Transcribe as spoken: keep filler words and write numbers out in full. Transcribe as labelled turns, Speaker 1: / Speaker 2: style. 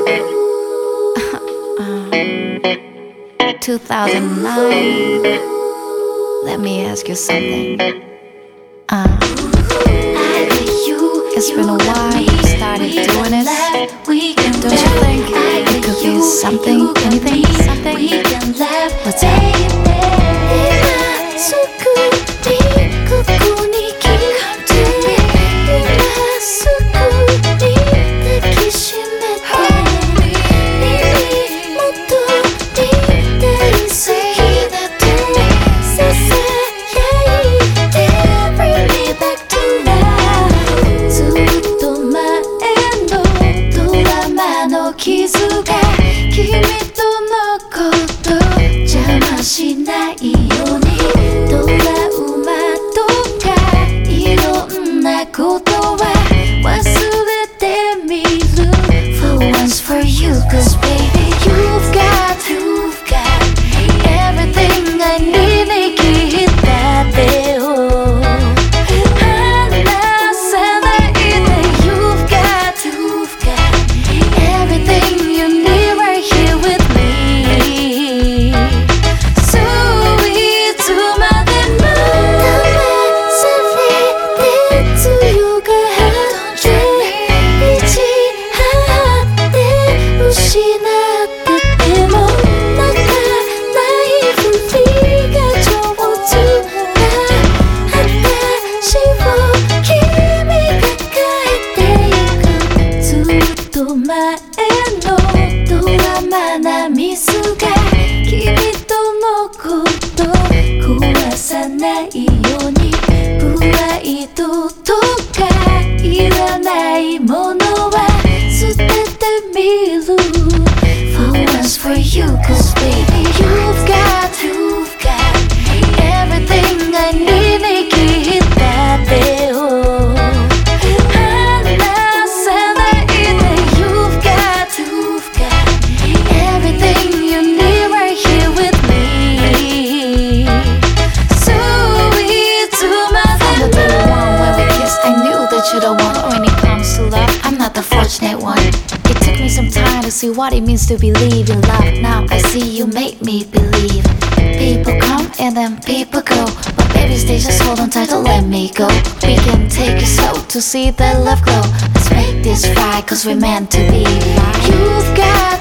Speaker 1: two thousand nine. Let me ask you something. Uh, it's been a while you started doing this. Don't you think it could be something, anything, something? What's up?
Speaker 2: For you, cause baby, you've got, you've got everything I need. 내게 있다대요. 하나 사나이네. You've got, you've got everything you need right here with me. Sweet to my demand. 남의 사랑에 두유가 한데 무시나게 못 나가 나의 분리가 좋아지나 한다 싶어 kimi 가까이 대고 또前のドラマなミスが君とのこと壊さないようにプライドとかいらないものは捨ててみる For once for you, cause baby you've got, you've got everything I need. 내게 있다대요. 하나 사나이네. You've got, you've got everything you need right here with me. Sweet to my
Speaker 1: From the day one when we kissed, I knew that you're the one. But when it comes to love, I'm not the fortunate one. It took me some time to see what it means to believe in love. Now I see you make me believe. People come and then people go, but baby stay, just hold on tight, don't let me go. We can take it slow to see the love glow. Let's make this right, cause we're meant to be.
Speaker 2: You've got